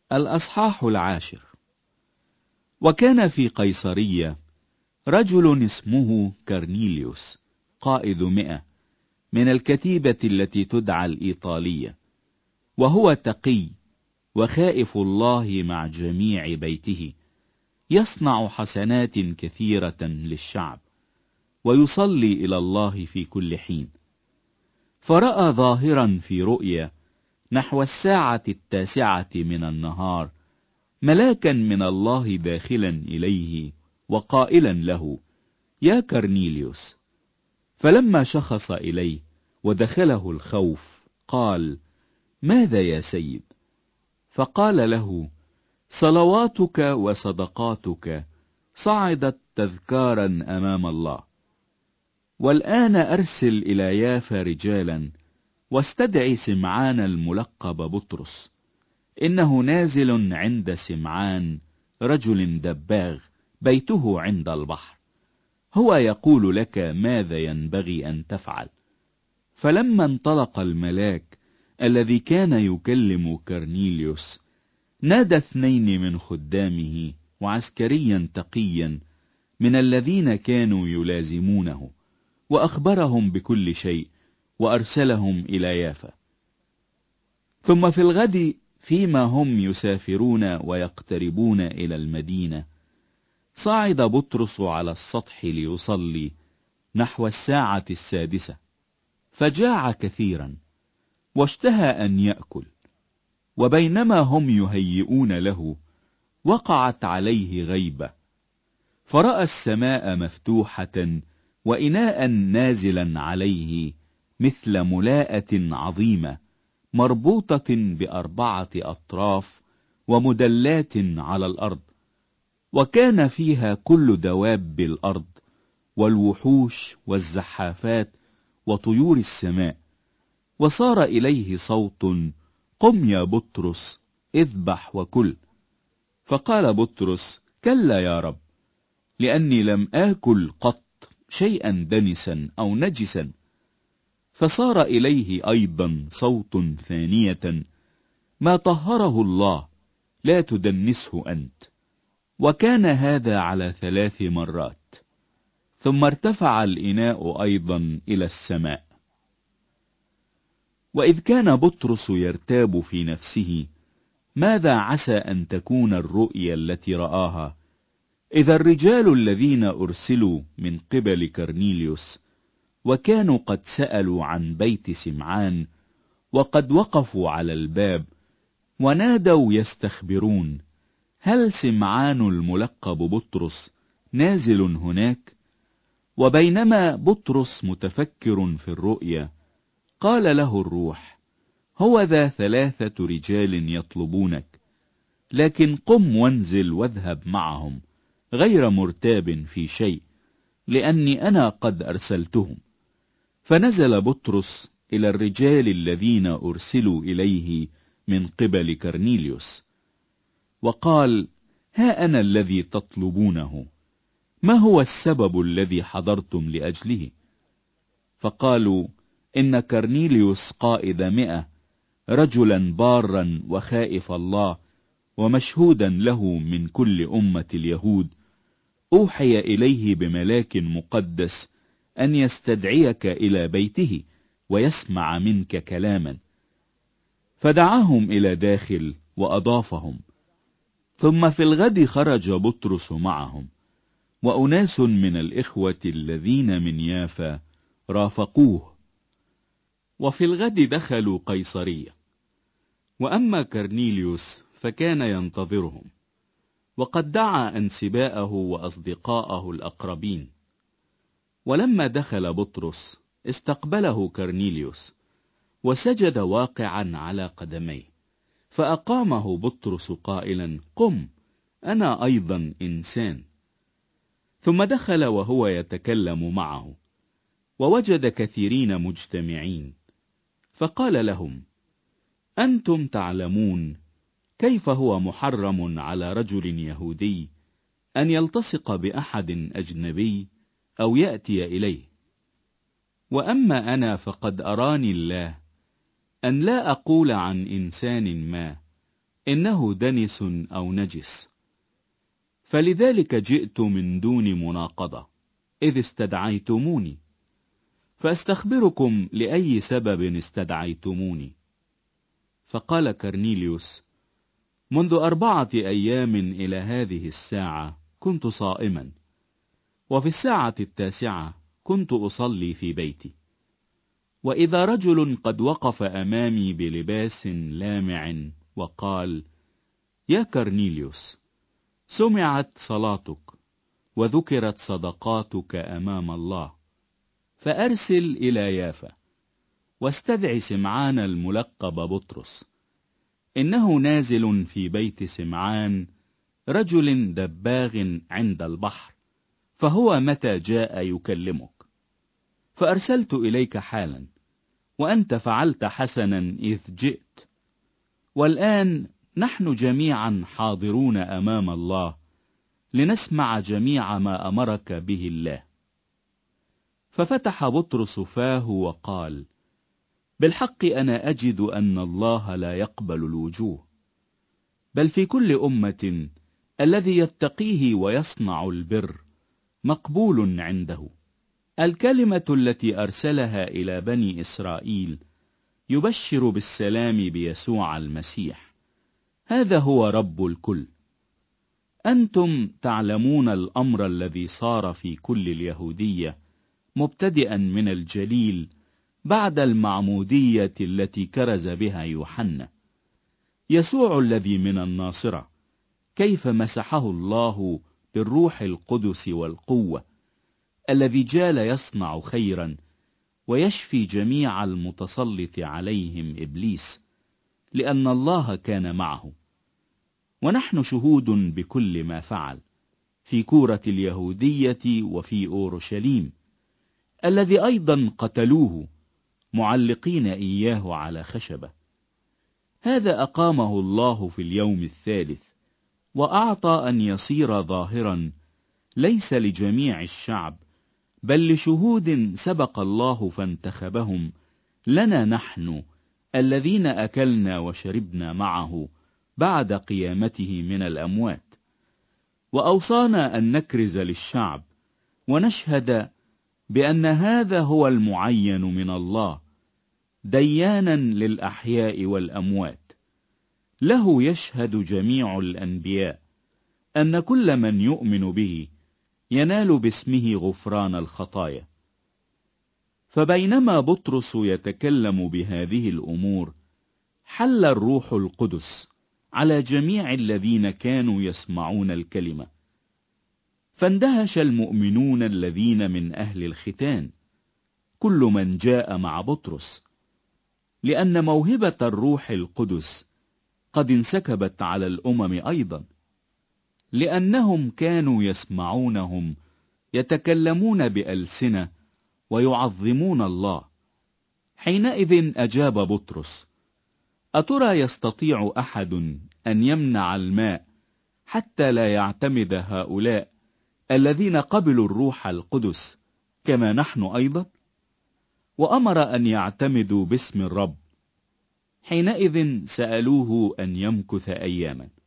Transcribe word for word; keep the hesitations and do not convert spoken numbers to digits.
الأصحاح العاشر. وكان في قيصرية رجل اسمه كرنيليوس قائد مئة من الكتيبة التي تدعى الإيطالية، وهو تقي وخائف الله مع جميع بيته، يصنع حسنات كثيرة للشعب، ويصلي إلى الله في كل حين. فرأى ظاهرا في رؤيا نحو الساعة التاسعة من النهار ملاكا من الله داخلا إليه وقائلا له: يا كرنيليوس. فلما شخص إليه ودخله الخوف قال: ماذا يا سيد؟ فقال له: صلواتك وصدقاتك صعدت تذكارا أمام الله، والآن أرسل إلى يافا رجالا واستدعي سمعان الملقب بطرس، إنه نازل عند سمعان رجل دباغ بيته عند البحر، هو يقول لك ماذا ينبغي أن تفعل. فلما انطلق الملاك الذي كان يكلم كرنيليوس، نادى اثنين من خدامه وعسكريا تقيا من الذين كانوا يلازمونه، وأخبرهم بكل شيء، وأرسلهم إلى يافا. ثم في الغد فيما هم يسافرون ويقتربون إلى المدينة، صعد بطرس على السطح ليصلي نحو الساعة السادسة، فجاع كثيرا واشتهى أن يأكل. وبينما هم يهيئون له وقعت عليه غيبة، فرأى السماء مفتوحة وإناء نازلا عليه مثل ملاءة عظيمة مربوطة بأربعة أطراف ومدلات على الأرض، وكان فيها كل دواب الأرض والوحوش والزحافات وطيور السماء. وصار إليه صوت: قم يا بطرس، اذبح وكل. فقال بطرس: كلا يا رب، لأني لم آكل قط شيئا دنسا أو نجسا. فصار إليه أيضا صوت ثانية: ما طهره الله لا تدنسه أنت. وكان هذا على ثلاث مرات، ثم ارتفع الإناء أيضا إلى السماء. وإذ كان بطرس يرتاب في نفسه ماذا عسى أن تكون الرؤيا التي رآها، إذا الرجال الذين أرسلوا من قبل كرنيليوس وكانوا قد سألوا عن بيت سمعان، وقد وقفوا على الباب ونادوا يستخبرون: هل سمعان الملقب بطرس نازل هناك؟ وبينما بطرس متفكر في الرؤيا، قال له الروح: هو ذا ثلاثة رجال يطلبونك، لكن قم وانزل واذهب معهم غير مرتاب في شيء، لأني أنا قد أرسلتهم. فنزل بطرس إلى الرجال الذين أرسلوا إليه من قبل كرنيليوس، وقال: ها أنا الذي تطلبونه، ما هو السبب الذي حضرتم لأجله؟ فقالوا: إن كرنيليوس قائد مئة، رجلا بارا وخائف الله ومشهودا له من كل أمة اليهود، أوحي إليه بملاك مقدس أن يستدعيك إلى بيته ويسمع منك كلاما. فدعاهم إلى داخل وأضافهم. ثم في الغد خرج بطرس معهم، وأناس من الإخوة الذين من يافا رافقوه. وفي الغد دخلوا قيصرية. وأما كرنيليوس فكان ينتظرهم، وقد دعا أنسباءه وأصدقاءه الأقربين. ولما دخل بطرس استقبله كرنيليوس، وسجد واقعا على قدميه، فأقامه بطرس قائلا: قم، أنا أيضا إنسان. ثم دخل وهو يتكلم معه، ووجد كثيرين مجتمعين، فقال لهم: أنتم تعلمون كيف هو محرم على رجل يهودي أن يلتصق بأحد أجنبي أو يأتي إليه. وأما أنا فقد أراني الله أن لا أقول عن إنسان ما إنه دنس أو نجس. فلذلك جئت من دون مناقضة إذ استدعيتموني، فأستخبركم لأي سبب استدعيتموني. فقال كرنيليوس: منذ أربعة أيام إلى هذه الساعة كنت صائما، وفي الساعة التاسعة كنت أصلي في بيتي، وإذا رجل قد وقف أمامي بلباس لامع وقال: يا كرنيليوس، سمعت صلاتك وذكرت صدقاتك أمام الله، فأرسل إلى يافا واستدع سمعان الملقب بطرس، إنه نازل في بيت سمعان رجل دباغ عند البحر، فهو متى جاء يكلمك. فأرسلت إليك حالا، وأنت فعلت حسنا إذ جئت، والآن نحن جميعا حاضرون أمام الله لنسمع جميع ما أمرك به الله. ففتح بطرس فاه وقال: بالحق أنا أجد أن الله لا يقبل الوجوه، بل في كل أمة الذي يتقيه ويصنع البر مقبول عنده. الكلمة التي أرسلها إلى بني إسرائيل يبشر بالسلام بيسوع المسيح، هذا هو رب الكل. أنتم تعلمون الأمر الذي صار في كل اليهودية مبتدئا من الجليل بعد المعمودية التي كرز بها يوحنا، يسوع الذي من الناصرة، كيف مسحه الله بالروح القدس والقوة، الذي جال يصنع خيرا ويشفي جميع المتسلط عليهم إبليس، لأن الله كان معه. ونحن شهود بكل ما فعل في كورة اليهودية وفي أورشليم، الذي أيضا قتلوه معلقين إياه على خشبة. هذا أقامه الله في اليوم الثالث، وأعطى أن يصير ظاهرا ليس لجميع الشعب بل لشهود سبق الله فانتخبهم لنا نحن الذين أكلنا وشربنا معه بعد قيامته من الأموات. وأوصانا أن نكرز للشعب ونشهد بأن هذا هو المعين من الله ديانا للأحياء والأموات. له يشهد جميع الأنبياء أن كل من يؤمن به ينال باسمه غفران الخطايا. فبينما بطرس يتكلم بهذه الأمور، حل الروح القدس على جميع الذين كانوا يسمعون الكلمة، فاندهش المؤمنون الذين من أهل الختان كل من جاء مع بطرس، لأن موهبة الروح القدس قد انسكبت على الأمم أيضا، لأنهم كانوا يسمعونهم يتكلمون بألسنة ويعظمون الله. حينئذ أجاب بطرس: أترى يستطيع أحد أن يمنع الماء حتى لا يعتمد هؤلاء الذين قبلوا الروح القدس كما نحن أيضا؟ وأمر أن يعتمدوا باسم الرب. حينئذ سألوه أن يمكث أياما.